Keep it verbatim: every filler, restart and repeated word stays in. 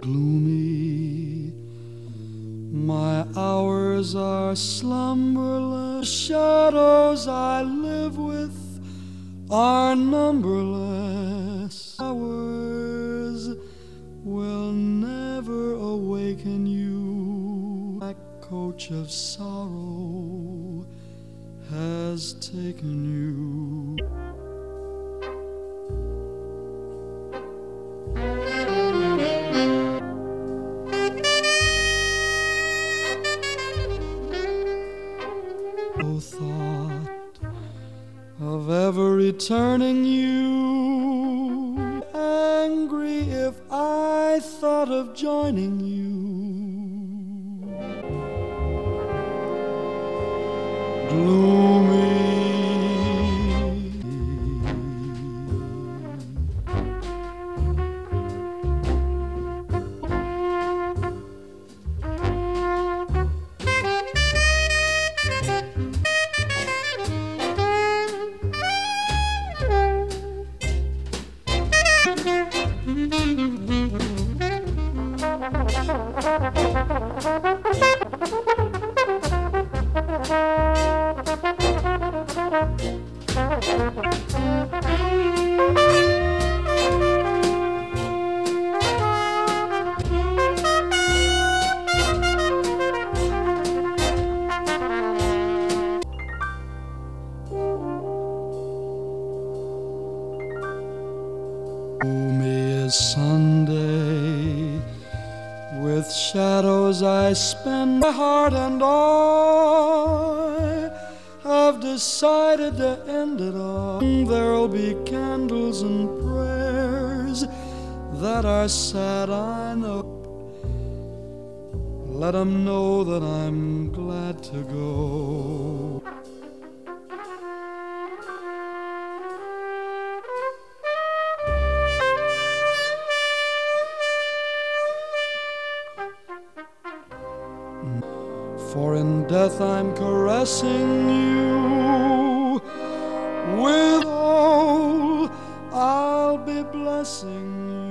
gloomy. My hours are slumberless. Shadows I live with are numberless. Hours will never awaken you. That coach of sorrow has taken you. No thought of ever returning you. Angry if I thought of joining you. Gloomy. Gloomy is Sunday, with shadows I spend. My heart and I have decided to end it all. There'll be candles and prayers that are sad, I know. Let 'em know that I'm glad to go. For in death I'm caressing you. With all I'll be blessing you.